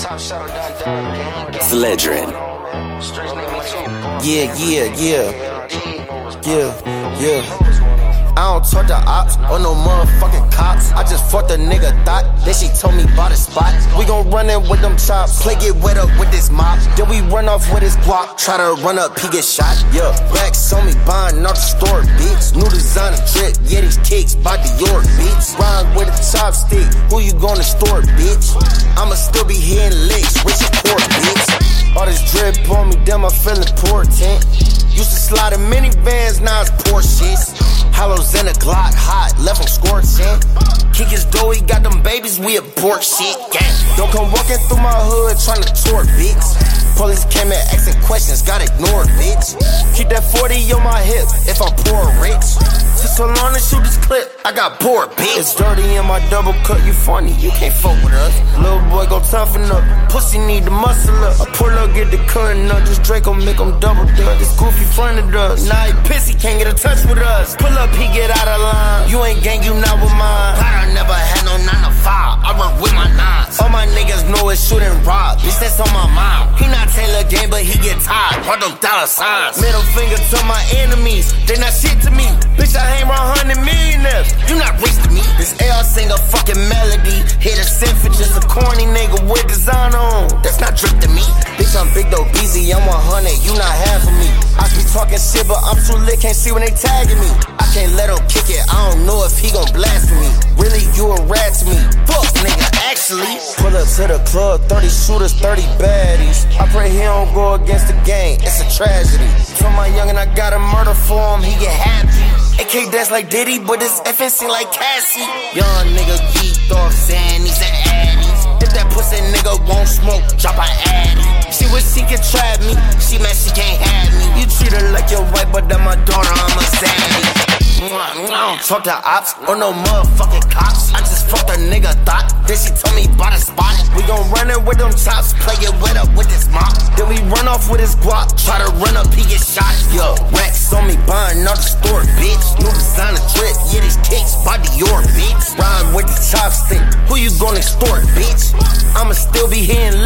Sledgerin. Yeah. I don't talk to ops or no motherfucking cops. I just fucked a nigga thought. Then she told me about a spot. We gon' run in with them chops. Play get wet up with this mop. Then we run off with his guap. Try to run up, he get shot. Yeah, Rex on me buying off the store, bitch. New designer drip, yeah, these kicks by Dior, bitch. Rhyme with a chopstick. Who you gonna store, bitch? I'ma still be hitting licks, rich and poor, bitch. All this drip on me, damn, I feel important. Used to slide in minivans, now it's Porsches. Hollows in a Glock, hot, left him scorching. Kick his door, he got them babies, we abort shit, gang. Don't come walking through my hood tryna tort, bitch. Police came in asking questions, got ignored, bitch. Keep that 40 on my hip, if I'm poor rich. Took so long to shoot this clip, I got bored, bitch. It's dirty in my double cut, you funny, you can't fuck with us. Little boy gon' toughen up, pussy need to muscle up. I pull up, get the cutting up, this Draco make him double dutch. This goofy fronted us, now he pissy, can't get a touch with us. Pull up, he get out of line. You ain't gang, you not with mine. I never had no 9 to 5. I run with my nines. All my niggas know it's shoot and rob. Bitch, that's on my mind. He not Taylor game, but he get tired. Run them dollar signs. Middle finger to my enemies. They not shit to me. Bitch, I hang around 100 millionaires. You not rich to me. This AR sing a fucking melody. Hit a symphony. Just a corny nigga with design on. That's not drip to me. Bitch, I'm big though, busy. I'm 100. You not half of me. I be talking shit, but I'm too lit. Can't see when they tagging me. I can't let him kick it, I don't know if he gon' blast me. Really, you a rat to me. Fuck, nigga, actually. Pull up to the club, 30 shooters, 30 baddies. I pray he don't go against the gang, it's a tragedy. Told my youngin' I got a murder for him, he get happy. AK dance like Diddy, but this FNC like Cassie. Young nigga geeked off saying he's an addies. If that pussy nigga won't smoke, drop an addy. She wish she could trap me, she mad she can't have me. You treat her like your wife, but then my daughter, I'm a zaddy. I don't talk to ops or no motherfucking cops. I just fucked a nigga thought. Then she told me about a spot. We gon' run in with them chops, play it wet up with this mop. Then we run off with his guap, try to run up, he get shot. Yo, Rex on me buying off the store, bitch. New designer drip, yeah, these kicks by Dior, bitch. Rhyme with the chopstick, who you gonna extort, bitch? I'ma still be hitting